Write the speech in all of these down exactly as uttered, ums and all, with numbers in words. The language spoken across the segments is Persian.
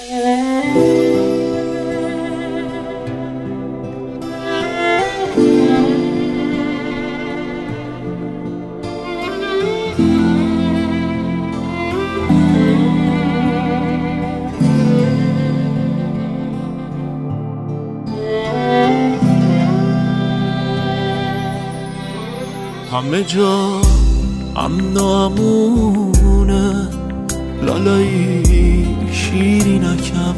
همه جا امن و امونه، لالایی شیرینکم،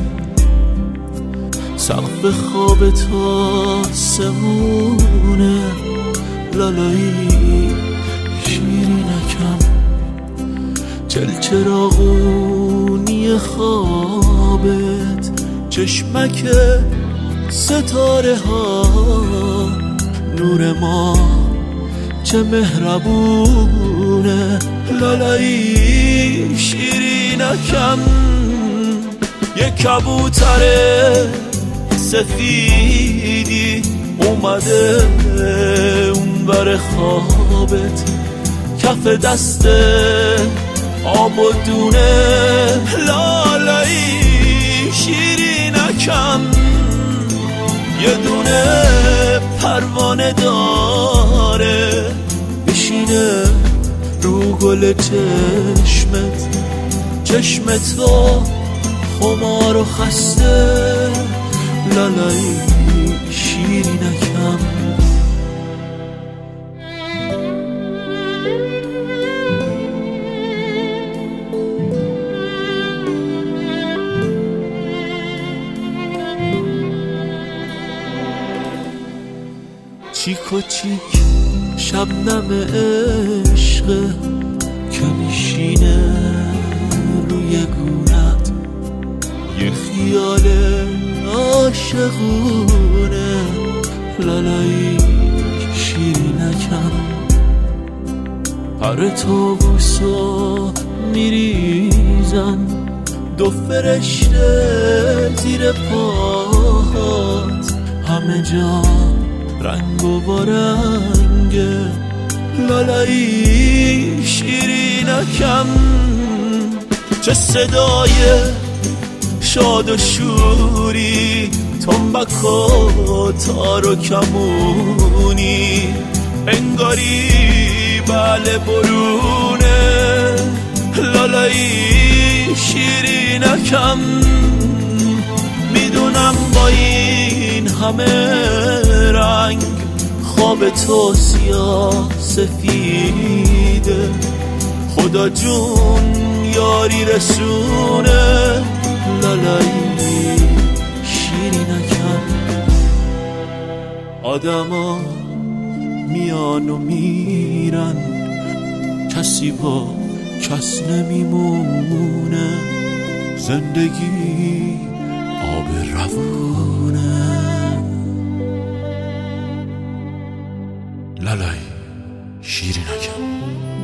سقف خواب تا سمونه، لالایی شیرینکم، چلچراغونی خوابت، چشمک ستاره ها، نور ما چه مهربونه، لالایی شیرینکم، یه کبوتر سفیدی اومده اون بر خوابت، کف دست آب و دونه، لالایی شیرینکم، یه دونه پروانه داره بشینه رو گل چشمت، چشمت و خمار و خسته، لالایی شیرینکم. چیک و چیک شبنم عشقه که میشینه روی گونت، یه خیال عاشقونه، لالایی شیرینکم، پر طاووسا میریزن، دو فرشته زیر پاهات، همه جا رنگ و بارنگه، لالایی شیرینکم، چه صدای شاد و شوری، تنبک و تار و کمونی، انگاری بله برونه، لالایی شیرینکم، میدونم با این همه رنگ خواب تو سیاه سفیده، خدا جون یاری رسونه، لالایی شیرینکم. آدما میان و میرن، کسی با کس نمیمونه، زندگی آب روونه، لالایی شیرینکم.